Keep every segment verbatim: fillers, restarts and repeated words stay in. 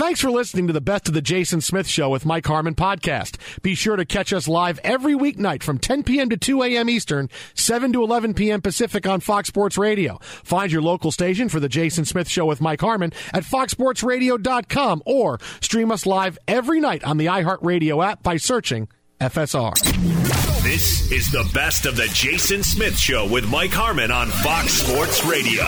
Thanks for listening to the Best of the Jason Smith Show with Mike Harmon podcast. Be sure to catch us live every weeknight from ten p.m. to two a.m. Eastern, seven to eleven p.m. Pacific on Fox Sports Radio. Find your local station for the Jason Smith Show with Mike Harmon at fox sports radio dot com or stream us live every night on the iHeartRadio app by searching F S R. This is the Best of the Jason Smith Show with Mike Harmon on Fox Sports Radio.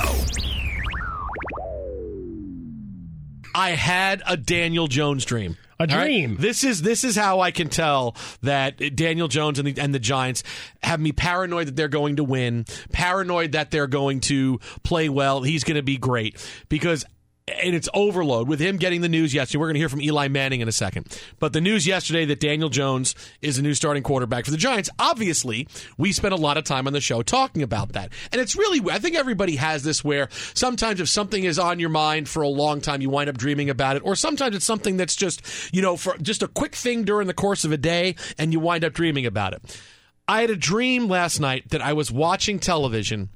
I had a Daniel Jones dream. A dream. Right? This is this is how I can tell that Daniel Jones and the, and the Giants have me paranoid that they're going to win, paranoid that they're going to play well. He's going to be great because. And it's overload with him getting the news yesterday. We're going to hear from Eli Manning in a second. But the news yesterday that Daniel Jones is the new starting quarterback for the Giants, obviously, we spent a lot of time on the show talking about that. And it's really, I think everybody has this where sometimes if something is on your mind for a long time, you wind up dreaming about it. Or sometimes it's something that's just, you know, for just a quick thing during the course of a day, and you wind up dreaming about it. I had a dream last night that I was watching television,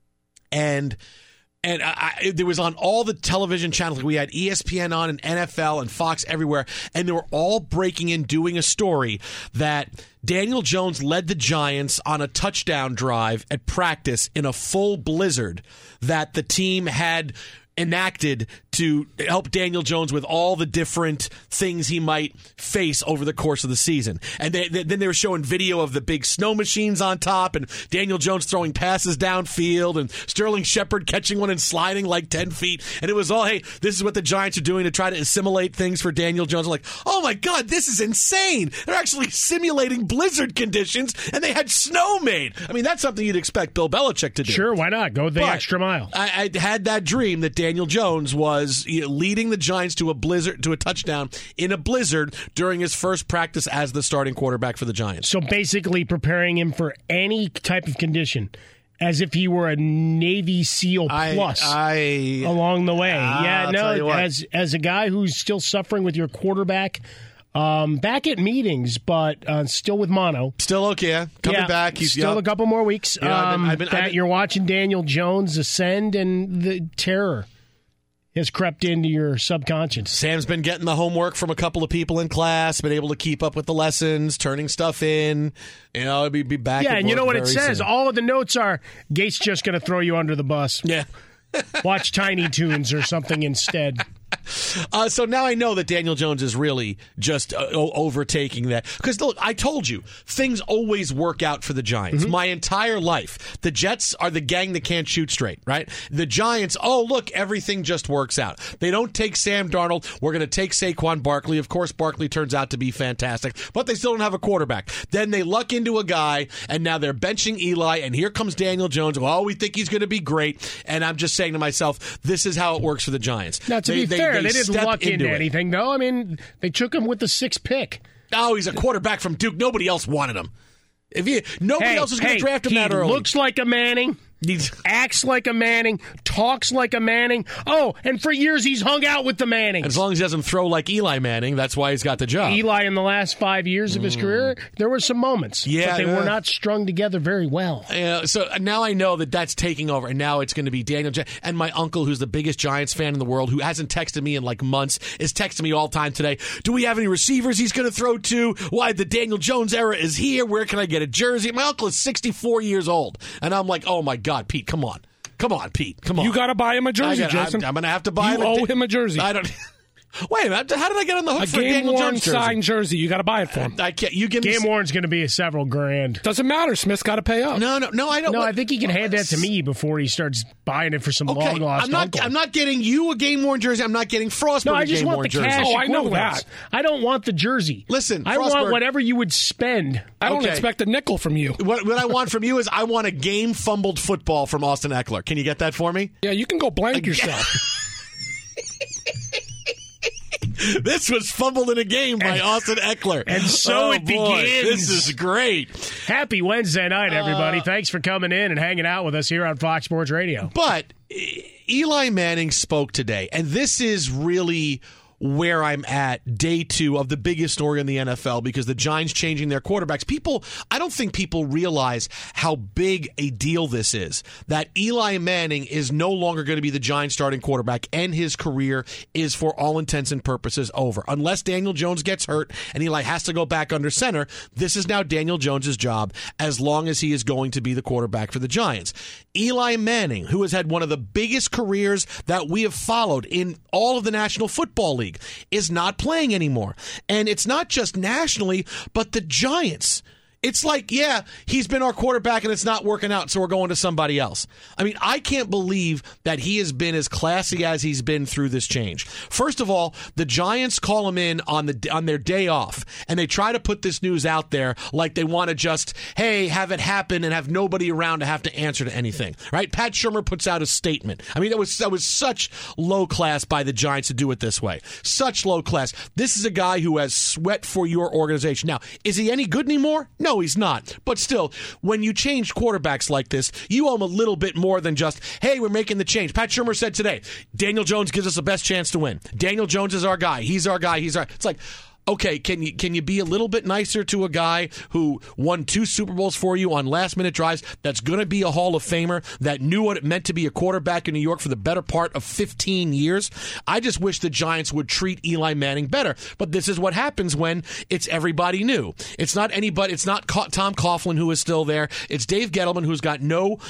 and... And I, I, there was on all the television channels. We had E S P N on and N F L and Fox everywhere. And they were all breaking in, doing a story that Daniel Jones led the Giants on a touchdown drive at practice in a full blizzard that the team had enacted to help Daniel Jones with all the different things he might face over the course of the season. And they, they, then they were showing video of the big snow machines on top and Daniel Jones throwing passes downfield and Sterling Shepard catching one and sliding like ten feet. And it was all, hey, this is what the Giants are doing to try to assimilate things for Daniel Jones. I'm like, oh my God, this is insane. They're actually simulating blizzard conditions and they had snow made. I mean, that's something you'd expect Bill Belichick to do. Sure, why not? Go the but extra mile. I, I had that dream that Daniel Jones was you know, leading the Giants to a blizzard, to a touchdown in a blizzard during his first practice as the starting quarterback for the Giants. So basically preparing him for any type of condition, as if he were a Navy SEAL plus I, I, along the way. I'll yeah, no, as as a guy who's still suffering with your quarterback, um, back at meetings, but uh, still with mono. Still okay. Coming yeah, back. He's still yep. a couple more weeks. Yeah, I've been, um, I've been, I've that been, you're watching Daniel Jones ascend and the terror has crept into your subconscious. Sam's been getting the homework from a couple of people in class, been able to keep up with the lessons, turning stuff in. You know, it'll be, be back. Yeah, at and you know what it says? Soon. All of the notes are, Gates just going to throw you under the bus. Yeah. Watch Tiny Toons or something instead. Uh, so now I know that Daniel Jones is really just uh, o- overtaking that. Because, look, I told you, things always work out for the Giants. Mm-hmm. My entire life. The Jets are the gang that can't shoot straight, right? The Giants, oh, look, everything just works out. They don't take Sam Darnold. We're going to take Saquon Barkley. Of course, Barkley turns out to be fantastic, but they still don't have a quarterback. Then they luck into a guy, and now they're benching Eli, and here comes Daniel Jones. Oh, we think he's going to be great. And I'm just saying to myself, this is how it works for the Giants. Now, to they, be they, fair, they, they didn't luck into, into anything, though. I mean, they took him with the sixth pick. Oh, he's a quarterback from Duke. Nobody else wanted him. If he, nobody hey, else is going to hey, draft him that early. He looks like a Manning. Acts like a Manning, talks like a Manning. Oh, and for years he's hung out with the Mannings. As long as he doesn't throw like Eli Manning, that's why he's got the job. Eli, in the last five years of his mm. career, there were some moments, yeah, but they uh, were not strung together very well. Uh, so now I know that that's taking over, and now it's going to be Daniel J- and my uncle, who's the biggest Giants fan in the world, who hasn't texted me in like months, is texting me all the time today. Do we have any receivers he's going to throw to? Why, the Daniel Jones era is here. Where can I get a jersey? My uncle is sixty-four years old, and I'm like, oh my God, Pete, come on. Come on, Pete. Come on. You got to buy him a jersey, gotta, Jason. I'm, I'm going to have to buy you him. You owe a, him a jersey. I don't. Wait a minute. How did I get on the hook a for a Daniel game-worn Jones jersey? signed jersey? You got to buy it for him. I can't. You give me game worn's going to be several grand. Doesn't matter. Smith's got to pay up. No, no, no. I don't. No, what, I think he can hand that to me before he starts buying it for some okay, long lost I'm not. uncle. I'm not getting you a game worn jersey. I'm not getting Frostburg no, a I just game want worn the jersey. cash. Oh, I know equivalents. that. I don't want the jersey. Listen, I Frostburg, want whatever you would spend. I don't okay. expect a nickel from you. What, what I want from you is I want a game fumbled football from Austin Eckler. Can you get that for me? Yeah, you can go blank yourself. This was fumbled in a game by and, Austin Eckler. And so oh, it boy, begins. This is great. Happy Wednesday night, everybody. Uh, Thanks for coming in and hanging out with us here on Fox Sports Radio. But Eli Manning spoke today, and this is really where I'm at, day two of the biggest story in the N F L, because the Giants changing their quarterbacks. People, I don't think people realize how big a deal this is, that Eli Manning is no longer going to be the Giants starting quarterback, and his career is, for all intents and purposes, over. Unless Daniel Jones gets hurt and Eli has to go back under center, this is now Daniel Jones' job as long as he is going to be the quarterback for the Giants. Eli Manning, who has had one of the biggest careers that we have followed in all of the National Football League, is not playing anymore. And it's not just nationally, but the Giants. It's like, yeah, he's been our quarterback and it's not working out, so we're going to somebody else. I mean, I can't believe that he has been as classy as he's been through this change. First of all, the Giants call him in on the on their day off, and they try to put this news out there like they want to just, hey, have it happen and have nobody around to have to answer to anything, right? Pat Shurmur puts out a statement. I mean, that was that was such low class by the Giants to do it this way. Such low class. This is a guy who has sweat for your organization. Now, is he any good anymore? No. No, he's not. But still, when you change quarterbacks like this, you owe him a little bit more than just, hey, we're making the change. Pat Shurmur said today, Daniel Jones gives us the best chance to win. Daniel Jones is our guy. He's our guy. He's our... It's like... Okay, can you can you be a little bit nicer to a guy who won two Super Bowls for you on last-minute drives, that's going to be a Hall of Famer, that knew what it meant to be a quarterback in New York for the better part of fifteen years? I just wish the Giants would treat Eli Manning better. But this is what happens when it's everybody new. It's not anybody. It's not Tom Coughlin, who is still there. It's Dave Gettleman, who's got no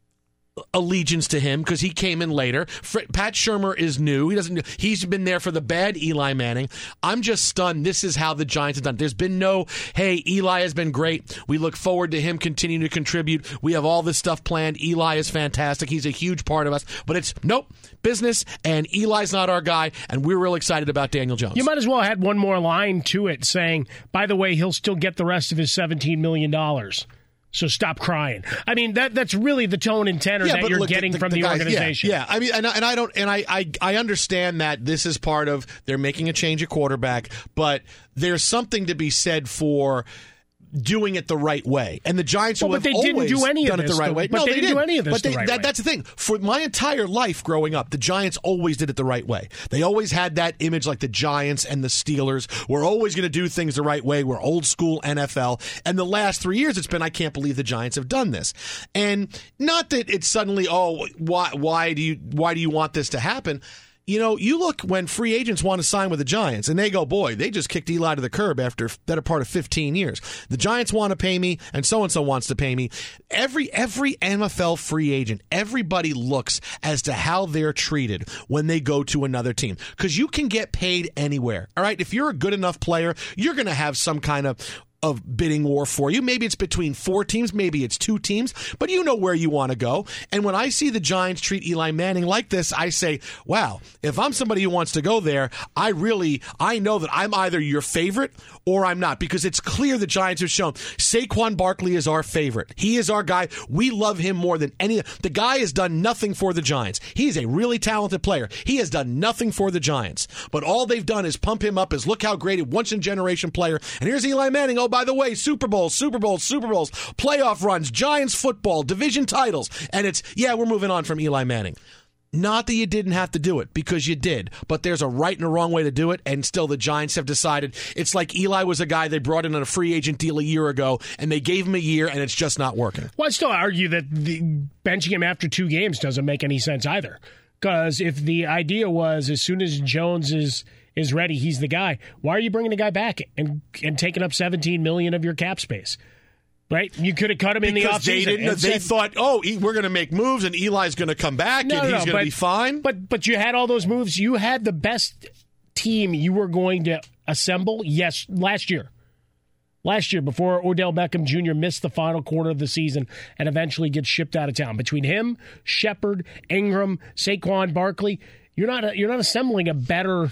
allegiance to him because he came in later. Pat Shurmur is new. He doesn't. He's been there for the bad Eli Manning. I'm just stunned. This is how the Giants have done. There's been no, hey, Eli has been great. We look forward to him continuing to contribute. We have all this stuff planned. Eli is fantastic. He's a huge part of us. But it's, nope, business, and Eli's not our guy, and we're real excited about Daniel Jones. You might as well have had one more line to it saying, by the way, he'll still get the rest of his seventeen million dollars. So stop crying. I mean, that that's really the tone and tenor yeah, that you're look, getting the, the, from the, the, guys, organization. Yeah, yeah, I mean, and, and I don't, and I, I, I understand that this is part of they're making a change at quarterback, but there's something to be said for doing it the right way. And the Giants well, who have but they always didn't do any done of it this, the right though, way. But no, they, they didn't didn't do any of this but they, the right that, way. That's the thing. For my entire life growing up, the Giants always did it the right way. They always had that image like the Giants and the Steelers. We're always going to do things the right way. We're old school N F L. And the last three years, it's been, I can't believe the Giants have done this. And not that it's suddenly, oh, why, why do you, why do you want this to happen? You know, you look when free agents want to sign with the Giants, and they go, boy, they just kicked Eli to the curb after better part of fifteen years. The Giants want to pay me, and so-and-so wants to pay me. Every every N F L free agent, everybody looks as to how they're treated when they go to another team. Because you can get paid anywhere, all right? If you're a good enough player, you're going to have some kind of of bidding war for you. Maybe it's between four teams, maybe it's two teams, but you know where you want to go. And when I see the Giants treat Eli Manning like this, I say, wow, if I'm somebody who wants to go there, I really, I know that I'm either your favorite or I'm not, because it's clear the Giants have shown Saquon Barkley is our favorite. He is our guy. We love him more than any. The guy has done nothing for the Giants. He's a really talented player. He has done nothing for the Giants, but all they've done is pump him up as look how great a once-in-a-generation player. And here's Eli Manning. Oh, by the way, Super Bowls, Super Bowls, Super Bowls, playoff runs, Giants football, division titles. And it's, yeah, we're moving on from Eli Manning. Not that you didn't have to do it, because you did. But there's a right and a wrong way to do it, and still the Giants have decided. It's like Eli was a guy they brought in on a free agent deal a year ago, and they gave him a year, and it's just not working. Well, I still argue that the, benching him after two games doesn't make any sense either. Because if the idea was as soon as Jones is is ready, he's the guy, why are you bringing the guy back and and taking up seventeen million dollars of your cap space? Right? You could have cut him because in the offseason. They, didn't, they said, thought, oh, we're going to make moves and Eli's going to come back no, and no, he's no, going to be fine. But but you had all those moves. You had the best team you were going to assemble, yes, last year. Last year, before Odell Beckham Junior missed the final quarter of the season and eventually gets shipped out of town. Between him, Shepard, Ingram, Saquon Barkley, you're not you're not assembling a better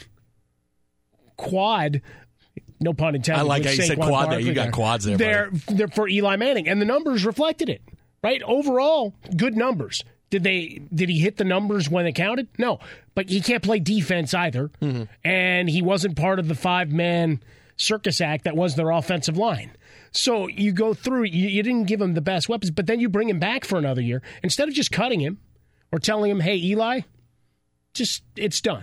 quad. No pun intended. I like how you Saquon said quad Barkley there. You got there. quads there. They're, they're for Eli Manning, and the numbers reflected it. Right? Overall, good numbers. Did they? Did he hit the numbers when it counted? No, but he can't play defense either, mm-hmm. and he wasn't part of the five-man circus act that was their offensive line. So you go through, you, you didn't give him the best weapons, but then you bring him back for another year. Instead of just cutting him or telling him, hey, Eli, just it's done.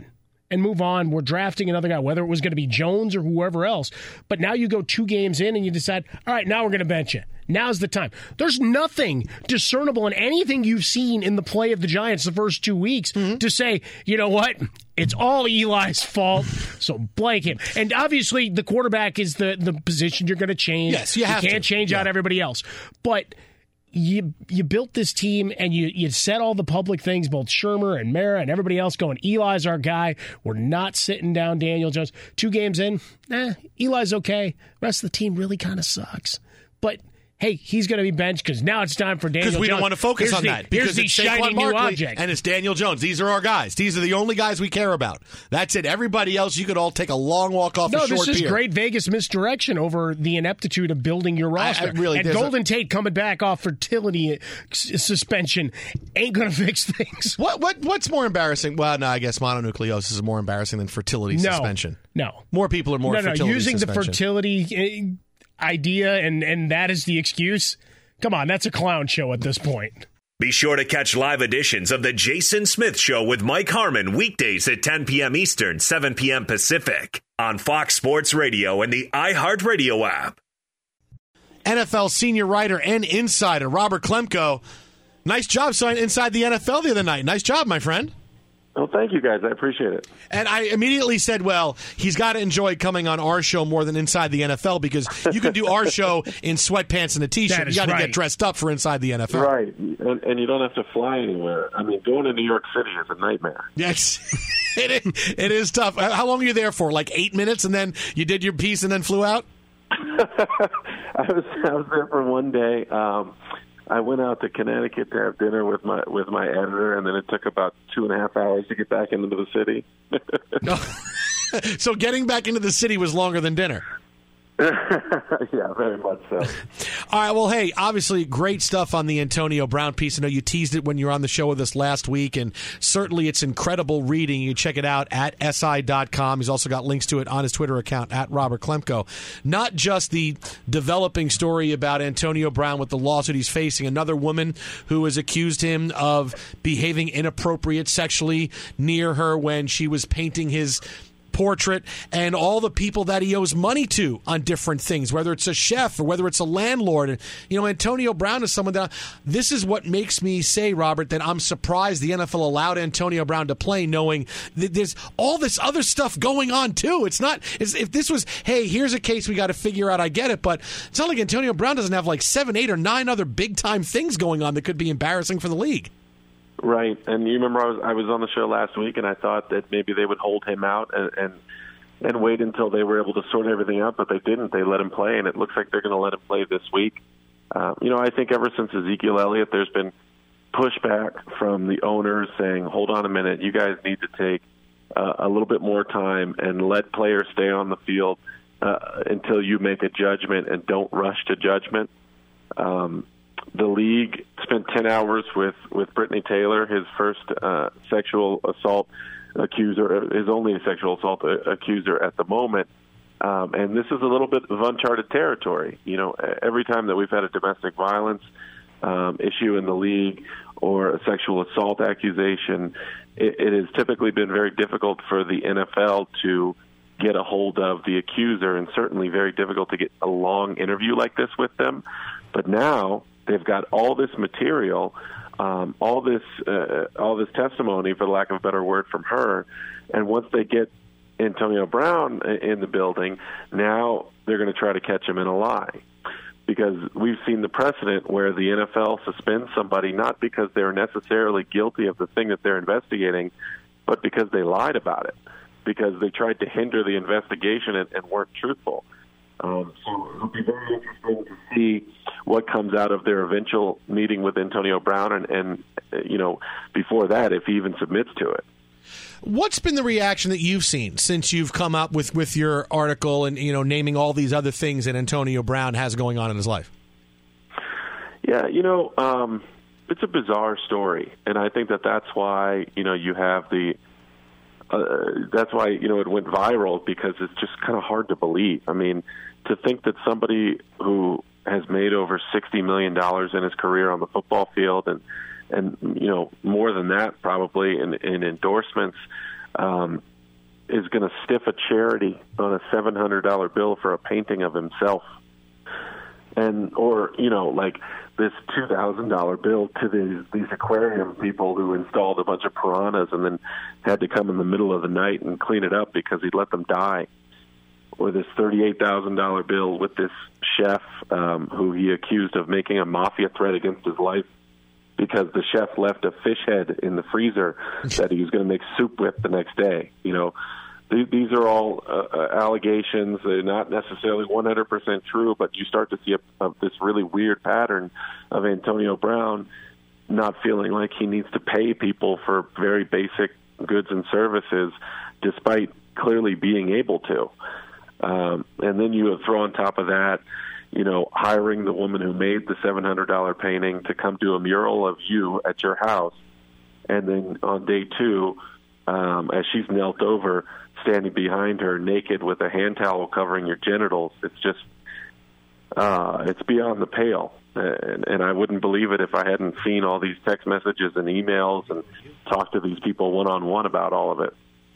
and move on. We're drafting another guy, whether it was going to be Jones or whoever else. But now you go two games in and you decide, all right, now we're going to bench you. Now's the time. There's nothing discernible in anything you've seen in the play of the Giants the first two weeks mm-hmm. to say, you know what, it's all Eli's fault, so blank him. And obviously the quarterback is the, the position you're going to change. Yes, you have You can't to. change yeah. out everybody else. But you you built this team and you, you said all the public things, both Shermer and Mara and everybody else going, Eli's our guy. We're not sitting down Daniel Jones. Two games in, eh, Eli's okay. The rest of the team really kind of sucks. But hey, he's going to be benched because now it's time for Daniel Jones. Because we don't want to focus here's on the, that. Because here's the it's shiny Saquon new Barkley object. and it's Daniel Jones. These are our guys. These are the only guys we care about. That's it. Everybody else, you could all take a long walk off no, a short this is pier. great Vegas misdirection over the ineptitude of building your roster. I, I really, and Golden a, Tate coming back off fertility s- suspension ain't going to fix things. What what What's more embarrassing? Well, no, I guess mononucleosis is more embarrassing than fertility no, suspension. No. More people are more no, fertility no, using suspension. the fertility idea and, and that is the excuse. Come on, that's a clown show at this point. Be sure to catch live editions of The Jason Smith Show with Mike Harmon weekdays at ten p.m. Eastern, seven p.m. Pacific on Fox Sports Radio and the iHeartRadio app. N F L senior writer and insider Robert Klemko. Nice job signing inside the N F L the other night. Nice job, my friend. Well, thank you, guys. I appreciate it. And I immediately said, well, he's got to enjoy coming on our show more than inside the N F L because you can do our show in sweatpants and a T-shirt. You got to right. get dressed up for inside the N F L. Right. And, and you don't have to fly anywhere. I mean, going to New York City is a nightmare. Yes, it is, it is tough. How long were you there for? Like eight minutes and then you did your piece and then flew out? I was I was there for one day. Um, I went out to Connecticut to have dinner with my with my editor, and then it took about two and a half hours to get back into the city. So getting back into the city was longer than dinner. Yeah, very much so. All right, well, hey, obviously great stuff on the Antonio Brown piece. I know you teased it when you were on the show with us last week, and certainly it's incredible reading. You can check it out at S I dot com. He's also got links to it on his Twitter account, at Robert Klemko. Not just the developing story about Antonio Brown with the lawsuit he's facing, another woman who has accused him of behaving inappropriate sexually near her when she was painting his portrait, and all the people that he owes money to on different things, whether it's a chef or whether it's a landlord. And, you know, Antonio Brown is someone that this is what makes me say, Robert, that I'm surprised the N F L allowed Antonio Brown to play, knowing that there's all this other stuff going on too. It's not, it's, if this was, hey, here's a case we got to figure out, I get it, but it's not like Antonio Brown doesn't have like seven, eight, or nine other big time things going on that could be embarrassing for the league. Right, and you remember I was I was on the show last week, and I thought that maybe they would hold him out and and, and wait until they were able to sort everything out, but they didn't. They let him play, and it looks like they're going to let him play this week. Uh, you know, I think ever since Ezekiel Elliott, there's been pushback from the owners saying, "Hold on a minute, you guys need to take uh, a little bit more time and let players stay on the field uh, until you make a judgment, and don't rush to judgment." Um, The league spent ten hours with, with Brittany Taylor, his first uh, sexual assault accuser, his only sexual assault accuser at the moment. Um, and this is a little bit of uncharted territory. You know, every time that we've had a domestic violence um, issue in the league or a sexual assault accusation, it, it has typically been very difficult for the N F L to get a hold of the accuser, and certainly very difficult to get a long interview like this with them. But now they've got all this material, um, all this uh, all this testimony, for the lack of a better word, from her. And once they get Antonio Brown in the building, now they're going to try to catch him in a lie. Because we've seen the precedent where the N F L suspends somebody not because they're necessarily guilty of the thing that they're investigating, but because they lied about it, because they tried to hinder the investigation and, and weren't truthful. Um, so it'll be very interesting to see what comes out of their eventual meeting with Antonio Brown, and, and you know, before that, if he even submits to it. What's been the reaction that you've seen since you've come up with, with your article and, you know, naming all these other things that Antonio Brown has going on in his life? Yeah, you know, um, it's a bizarre story, and I think that that's why, you know, you have the Uh, that's why, you know, it went viral, because it's just kind of hard to believe. I mean, to think that somebody who has made over sixty million dollars in his career on the football field, and, and you know, more than that probably in, in endorsements, um, is going to stiff a charity on a seven hundred dollars bill for a painting of himself. And, or, you know, like this two thousand dollars bill to these, these aquarium people who installed a bunch of piranhas and then had to come in the middle of the night and clean it up because he'd let them die. Or this thirty-eight thousand dollars bill with this chef um, who he accused of making a mafia threat against his life because the chef left a fish head in the freezer that he was going to make soup with the next day. You know, th- these are all uh, allegations. They're not necessarily one hundred percent true, but you start to see a, a, this really weird pattern of Antonio Brown not feeling like he needs to pay people for very basic goods and services despite clearly being able to. Um, and then you throw on top of that, you know, hiring the woman who made the seven hundred dollars painting to come do a mural of you at your house. And then on day two, um, as she's knelt over, standing behind her naked with a hand towel covering your genitals, it's just, uh, it's beyond the pale. And, and I wouldn't believe it if I hadn't seen all these text messages and emails and talked to these people one-on-one about all of it.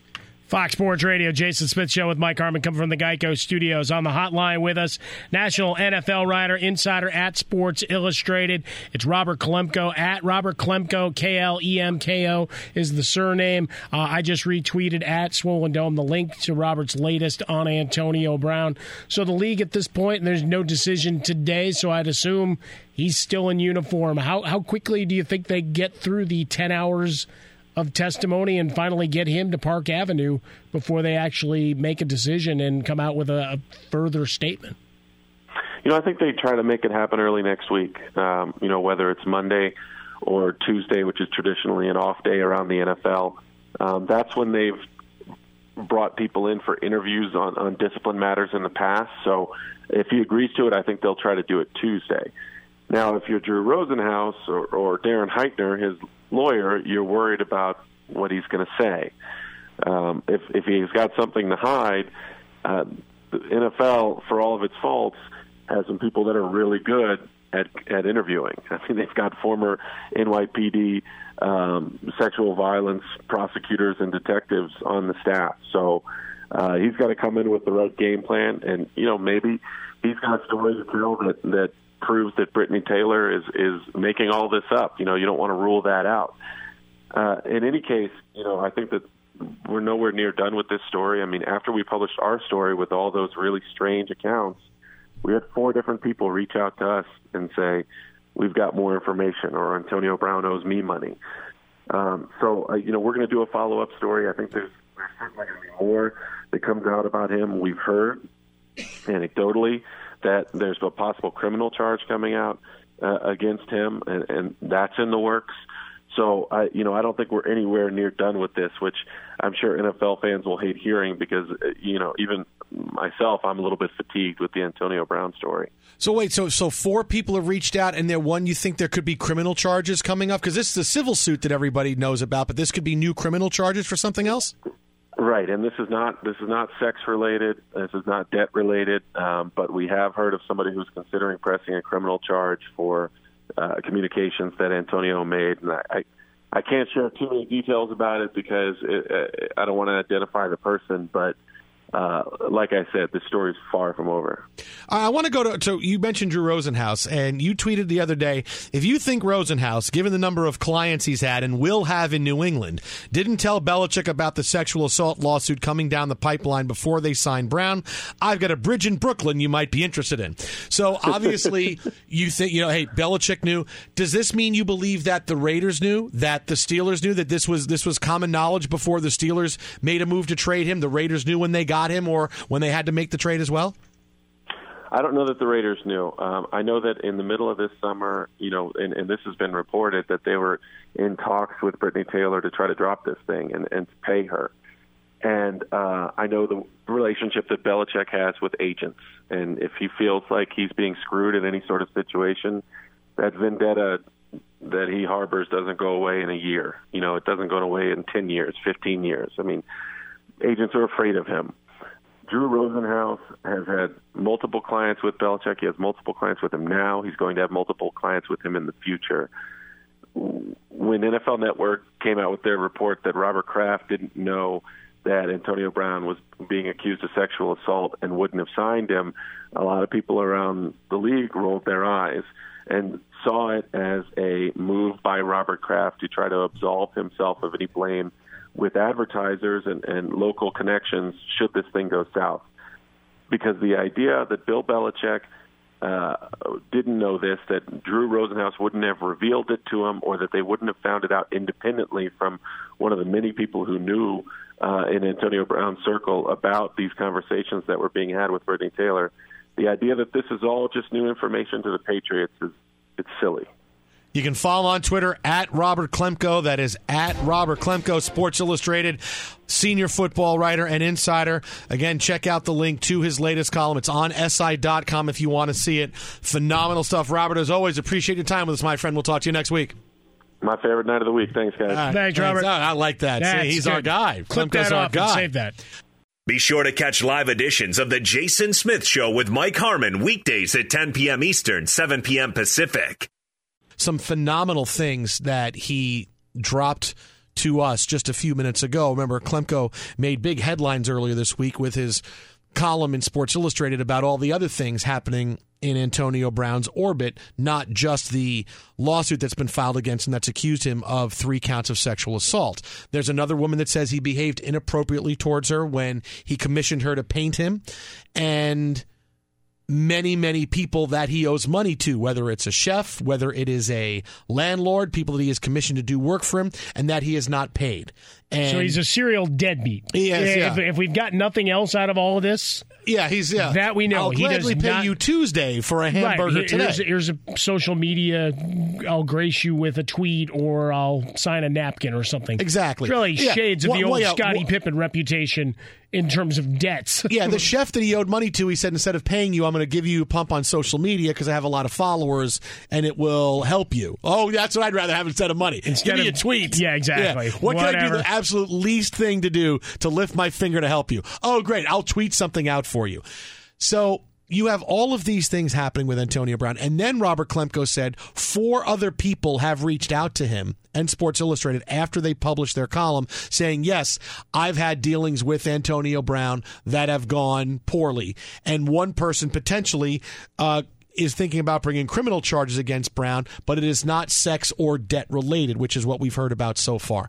Fox Sports Radio, Jason Smith Show with Mike Harmon coming from the Geico Studios. On the hotline with us, national N F L writer, insider at Sports Illustrated. It's Robert Klemko, at Robert Klemko, K L E M K O is the surname. Uh, I just retweeted at Swollen Dome the link to Robert's latest on Antonio Brown. So the league at this point, and there's no decision today, so I'd assume he's still in uniform. How, how quickly do you think they get through the ten hours of testimony and finally get him to Park Avenue before they actually make a decision and come out with a, a further statement? You know, I think they try to make it happen early next week, um, you know, whether it's Monday or Tuesday, which is traditionally an off day around the N F L. Um, that's when they've brought people in for interviews on, on discipline matters in the past. So if he agrees to it, I think they'll try to do it Tuesday. Now, if you're Drew Rosenhaus or, or Darren Heitner, his lawyer, you're worried about what he's going to say. Um, if, if he's got something to hide, uh, the N F L, for all of its faults, has some people that are really good at, at interviewing. I mean, they've got former N Y P D um, sexual violence prosecutors and detectives on the staff. So uh, he's got to come in with the right game plan, and you know maybe he's got stories to tell that that. proves that Brittany Taylor is, is making all this up. You know, you don't want to rule that out. Uh, in any case, you know, I think that we're nowhere near done with this story. I mean, after we published our story with all those really strange accounts, we had four different people reach out to us and say, we've got more information, or Antonio Brown owes me money. Um, so, uh, you know, we're going to do a follow-up story. I think there's, there's certainly going to be more that comes out about him. We've heard anecdotally that there's a possible criminal charge coming out uh, against him, and, and that's in the works. So, I, you know, I don't think we're anywhere near done with this, which I'm sure N F L fans will hate hearing because, you know, even myself, I'm a little bit fatigued with the Antonio Brown story. So wait, so so four people have reached out, and there one you think there could be criminal charges coming up? Because this is a civil suit that everybody knows about, but this could be new criminal charges for something else? Right, and this is not this is not sex related. This is not debt related. Um, but we have heard of somebody who's considering pressing a criminal charge for uh, communications that Antonio made, and I, I I can't share too many details about it because it, uh, I don't want to identify the person, but. Uh, like I said, the story is far from over. I want to go to, to, you mentioned Drew Rosenhaus, and you tweeted the other day, if you think Rosenhaus, given the number of clients he's had and will have in New England, didn't tell Belichick about the sexual assault lawsuit coming down the pipeline before they signed Brown, I've got a bridge in Brooklyn you might be interested in. So obviously, you think, you know, hey, Belichick knew. Does this mean you believe that the Raiders knew, that the Steelers knew, that this was this was common knowledge before the Steelers made a move to trade him? The Raiders knew when they got him or when they had to make the trade as well? I don't know that the Raiders knew. Um, I know that in the middle of this summer, you know, and, and this has been reported, that they were in talks with Brittany Taylor to try to drop this thing and, and to pay her. And uh, I know the relationship that Belichick has with agents. And if he feels like he's being screwed in any sort of situation, that vendetta that he harbors doesn't go away in a year. You know, it doesn't go away in ten years, fifteen years. I mean, agents are afraid of him. Drew Rosenhaus has had multiple clients with Belichick. He has multiple clients with him now. He's going to have multiple clients with him in the future. When N F L Network came out with their report that Robert Kraft didn't know that Antonio Brown was being accused of sexual assault and wouldn't have signed him, a lot of people around the league rolled their eyes and saw it as a move by Robert Kraft to try to absolve himself of any blame with advertisers and, and local connections should this thing go south. Because the idea that Bill Belichick uh, didn't know this, that Drew Rosenhaus wouldn't have revealed it to him, or that they wouldn't have found it out independently from one of the many people who knew uh, in Antonio Brown's circle about these conversations that were being had with Brittany Taylor, the idea that this is all just new information to the Patriots is it's silly. You can follow on Twitter at Robert Klemko. That is at Robert Klemko, Sports Illustrated, senior football writer and insider. Again, check out the link to his latest column. It's on S I dot com if you want to see it. Phenomenal stuff. Robert, as always, appreciate your time with us, my friend. We'll talk to you next week. My favorite night of the week. Thanks, guys. Right, Thanks, Robert. I like that. That's See, he's good. our guy. Clip Klemko's that our off guy. and save that. Be sure to catch live editions of The Jason Smith Show with Mike Harmon weekdays at ten p.m. Eastern, seven p.m. Pacific. Some phenomenal things that he dropped to us just a few minutes ago. Remember, Klemko made big headlines earlier this week with his column in Sports Illustrated about all the other things happening in Antonio Brown's orbit, not just the lawsuit that's been filed against him that's accused him of three counts of sexual assault. There's another woman that says he behaved inappropriately towards her when he commissioned her to paint him, and many, many people that he owes money to, whether it's a chef, whether it is a landlord, people that he has commissioned to do work for him, and that he has not paid. And so he's a serial deadbeat. Yes, yeah. If, if we've got nothing else out of all of this, yeah, he's yeah. that we know. I'll He gladly does pay not- you Tuesday for a hamburger right. today. Here's, here's a social media. I'll grace you with a tweet, or I'll sign a napkin or something. Exactly. Really Yeah. shades of Well, the old well, yeah, Scottie well- Pippen reputation in terms of debts. Yeah, the chef that he owed money to, he said, instead of paying you, I'm going to give you a pump on social media because I have a lot of followers and it will help you. Oh, that's what I'd rather have instead of money. Instead give me of- a tweet. Yeah, exactly. Yeah. What can I do Whatever. the absolute least thing to do to lift my finger to help you? Oh, great. I'll tweet something out for you. So you have all of these things happening with Antonio Brown. And then Robert Klemko said four other people have reached out to him and Sports Illustrated after they published their column saying, yes, I've had dealings with Antonio Brown that have gone poorly. And one person potentially uh, is thinking about bringing criminal charges against Brown, but it is not sex or debt related, which is what we've heard about so far.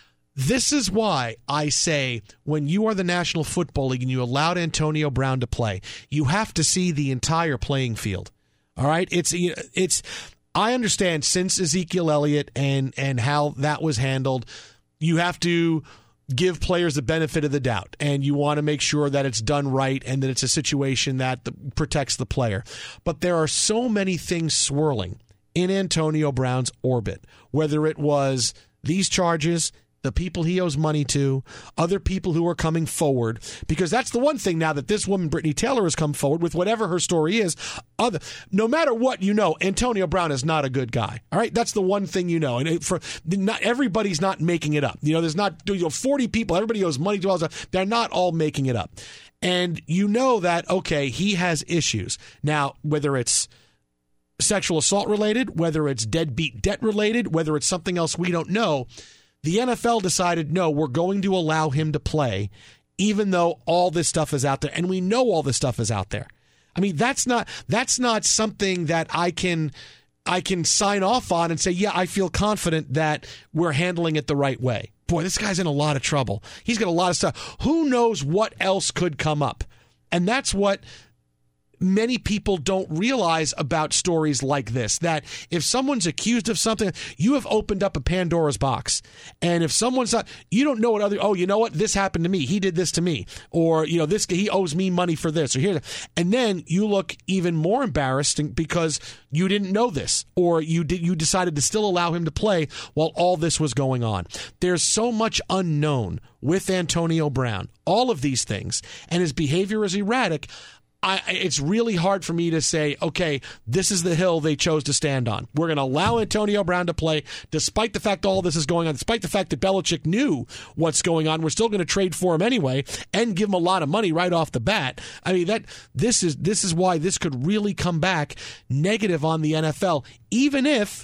This is why I say when you are the National Football League and you allowed Antonio Brown to play, you have to see the entire playing field. All right? It's it's I understand since Ezekiel Elliott and and how that was handled, you have to give players the benefit of the doubt, and you want to make sure that it's done right and that it's a situation that the, protects the player. But there are so many things swirling in Antonio Brown's orbit, whether it was these charges, the people he owes money to, other people who are coming forward, because that's the one thing now that this woman, Brittany Taylor, has come forward with, whatever her story is. Other, no matter what you know, Antonio Brown is not a good guy. All right, that's the one thing you know, and it, for not everybody's not making it up. You know, there's not you know forty people. Everybody owes money to all stuff. They're not all making it up, and you know that okay, he has issues now, whether it's sexual assault related, whether it's deadbeat debt related, whether it's something else we don't know. The N F L decided, no, we're going to allow him to play, even though all this stuff is out there. And we know all this stuff is out there. I mean, that's not that's not something that I can I can sign off on and say, yeah, I feel confident that we're handling it the right way. Boy, this guy's in a lot of trouble. He's got a lot of stuff. Who knows what else could come up? And that's what many people don't realize about stories like this, that if someone's accused of something, you have opened up a Pandora's box. And if someone's not, you don't know what other, oh, you know what, this happened to me. He did this to me. Or, you know, this he owes me money for this. Or here. And then you look even more embarrassed because you didn't know this, or you did you decided to still allow him to play while all this was going on. There's so much unknown with Antonio Brown, all of these things, and his behavior is erratic. I, it's really hard for me to say, okay, this is the hill they chose to stand on. We're going to allow Antonio Brown to play, despite the fact all this is going on, despite the fact that Belichick knew what's going on. We're still going to trade for him anyway and give him a lot of money right off the bat. I mean, that this is this is why this could really come back negative on the N F L, even if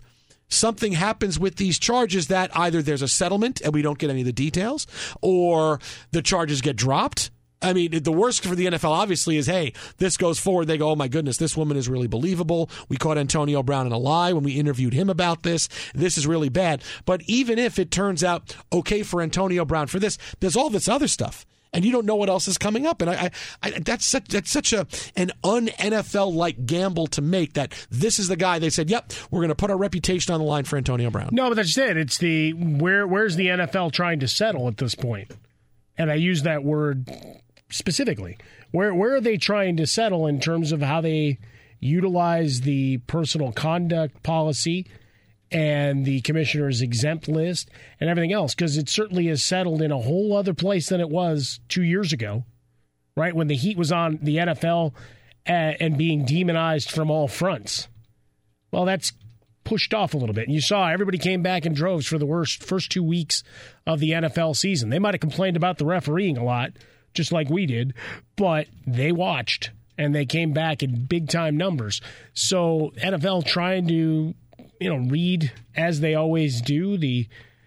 something happens with these charges that either there's a settlement and we don't get any of the details, or the charges get dropped. I mean, the worst for the N F L, obviously, is, hey, this goes forward. They go, oh, my goodness, this woman is really believable. We caught Antonio Brown in a lie when we interviewed him about this. This is really bad. But even if it turns out okay for Antonio Brown for this, there's all this other stuff. And you don't know what else is coming up. And I, I, I that's such that's such a an un-N F L-like gamble to make, that this is the guy they said, yep, we're going to put our reputation on the line for Antonio Brown. No, but that's it. It's the where where's the N F L trying to settle at this point? And I use that word specifically. Where where are they trying to settle in terms of how they utilize the personal conduct policy and the commissioner's exempt list and everything else? Because it certainly is settled in a whole other place than it was two years ago, right? When the heat was on the N F L and, and being demonized from all fronts. Well, that's pushed off a little bit. And you saw everybody came back in droves for the worst first two weeks of the N F L season. They might have complained about the refereeing a lot, just like we did, but they watched and they came back in big-time numbers. So N F L trying to, you know, read, as they always do, the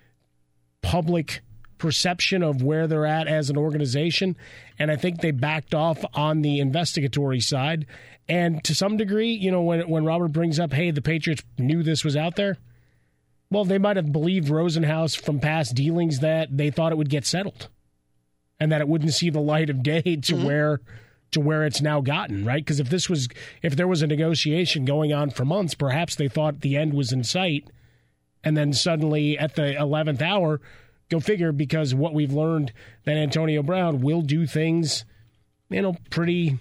public perception of where they're at as an organization, and I think they backed off on the investigatory side. And to some degree, you know, when when Robert brings up, hey, the Patriots knew this was out there, well, they might have believed Rosenhaus from past dealings that they thought it would get settled and that it wouldn't see the light of day to mm-hmm. where to where it's now gotten, right? Because if this was if there was a negotiation going on for months, perhaps they thought the end was in sight, and then suddenly at the eleventh hour, go figure, because what we've learned that Antonio Brown will do things, you know, pretty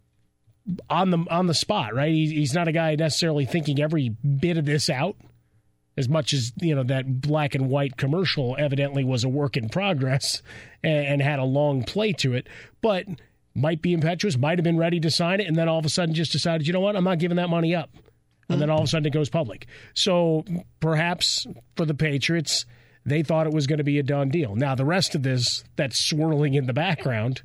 on the on the spot, right? He, he's not a guy necessarily thinking every bit of this out, as much as, you know, that black and white commercial evidently was a work in progress and, and had a long play to it, but might be impetuous, might have been ready to sign it, and then all of a sudden just decided, you know what, I'm not giving that money up. And then all of a sudden it goes public. So perhaps for the Patriots, they thought it was going to be a done deal. Now, the rest of this that's swirling in the background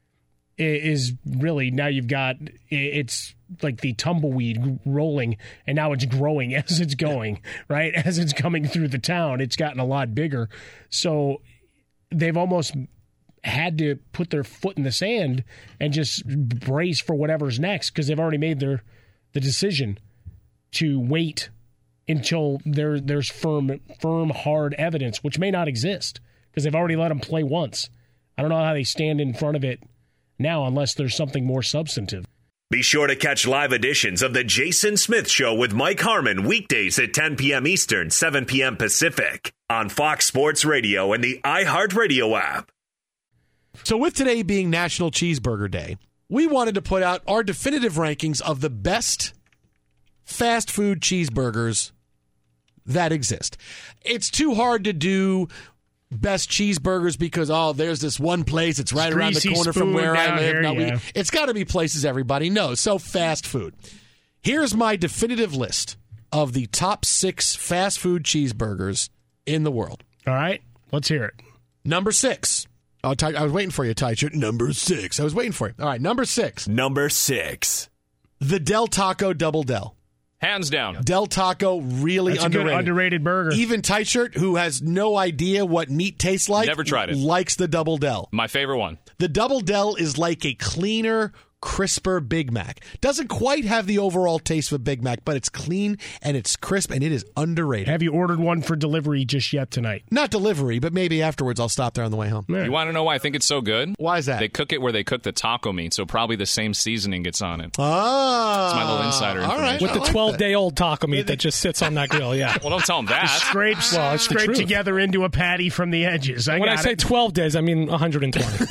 is really, now you've got, it's like the tumbleweed rolling, and now it's growing as it's going, right? As it's coming through the town, it's gotten a lot bigger. So they've almost had to put their foot in the sand and just brace for whatever's next, because they've already made their the decision to wait until there there's firm, firm, hard evidence, which may not exist because they've already let them play once. I don't know how they stand in front of it now unless there's something more substantive. Be sure to catch live editions of The Jason Smith Show with Mike Harmon weekdays at ten p.m. Eastern, seven p.m. Pacific on Fox Sports Radio and the iHeartRadio app. So with today being National Cheeseburger Day, we wanted to put out our definitive rankings of the best fast food cheeseburgers that exist. It's too hard to do best cheeseburgers because, oh, there's this one place, it's right around the corner from where I live. Here, no, yeah. we, it's got to be places everybody knows. So fast food. Here's my definitive list of the top six fast food cheeseburgers in the world. All right, let's hear it. Number six. Oh, Ty, I was waiting for you, Ty. Number six. I was waiting for you. All right, number six. Number six. The Del Taco Double Del. Hands down. Del Taco, really That's underrated. A good underrated burger. Even Tight Shirt, who has no idea what meat tastes like, Never tried it. likes the Double Del. My favorite one. The Double Del is like a cleaner, crisper Big Mac. Doesn't quite have the overall taste of a Big Mac, but it's clean and it's crisp and it is underrated. Have you ordered one for delivery just yet tonight? Not delivery, but maybe afterwards I'll stop there on the way home. Yeah. You want to know why I think it's so good? Why is that? They cook it where they cook the taco meat, so probably the same seasoning gets on it. Ah, It's my little insider all right, information. With the I like twelve-day-old taco meat that just sits on that grill, yeah. Well, don't tell them that. Scrapes, Well, it's the scraped truth. together into a patty from the edges. I When I got say it. twelve days, I mean one hundred twenty.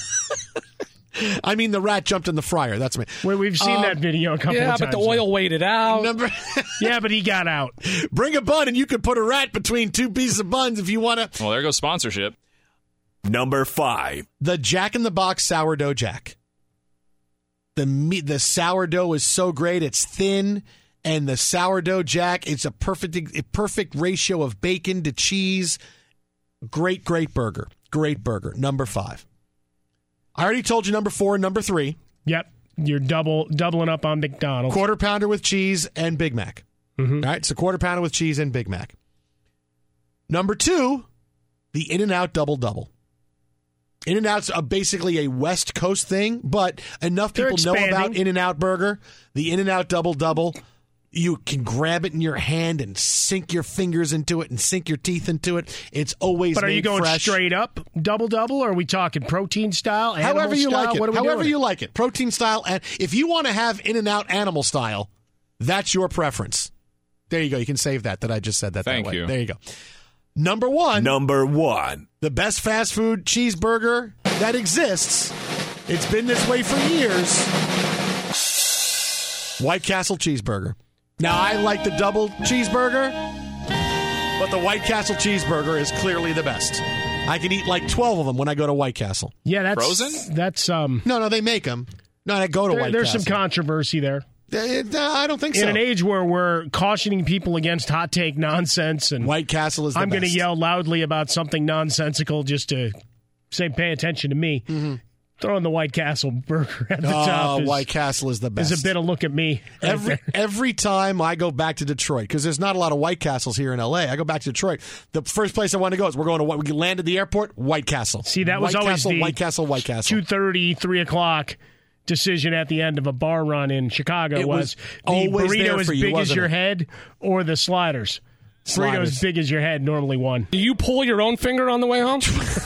I mean, the rat jumped in the fryer. That's me. Well, we've seen Um, that video a couple yeah, of times. but the oil weighed it out. Number, Yeah, but he got out. bring a bun and you could put a rat between two pieces of buns if you want to. Well, there goes sponsorship. Number five. The Jack in the Box Sourdough Jack. The meat, the sourdough is so great. It's thin, and the sourdough Jack, it's a perfect, a perfect ratio of bacon to cheese. Great, great burger. Great burger. Number five. I already told you number four and number three. Yep, you're double doubling up on McDonald's. Quarter pounder with cheese and Big Mac. Mm-hmm. All right, so quarter pounder with cheese and Big Mac. Number two, the In-N-Out Double Double. In-N-Out's a, basically a West Coast thing, but enough people know about In-N-Out Burger. The In-N-Out Double Double, you can grab it in your hand and sink your fingers into it and sink your teeth into it. It's always But are made you going fresh. straight up double double, or are we talking protein style, animal However you style? like it. What are we However doing? you like it. Protein style. And if you want to have In-N-Out animal style, that's your preference. There you go. You can save that, that I just said that Thank that way. you. There you go. Number one. Number one. The best fast food cheeseburger that exists. It's been this way for years. White Castle cheeseburger. Now, I like the double cheeseburger, but the White Castle cheeseburger is clearly the best. I can eat like twelve of them when I go to White Castle. Yeah, that's Frozen? That's um. No, no, they make them. No, I go to There, White there's Castle. some controversy there. Uh, I don't think so. In an age where we're cautioning people against hot take nonsense, and White Castle is the I'm going to best. yell loudly about something nonsensical just to say, pay attention to me. Mm-hmm. Throwing the White Castle burger at the Oh, top is, White Castle is the best. is a bit of look at me. right Every there. every time I go back to Detroit, because there's not a lot of White Castles here in L A, I go back to Detroit. The first place I want to go is we're going to we land at the airport, White Castle. See, that was White always Castle, the White Castle, White Castle. two thirty, three o'clock decision at the end of a bar run in Chicago It was, was the always burrito there as for you, big as wasn't your it? head or the sliders. Burrito Sliders. as big as your head normally won. Do you pull your own finger on the way home?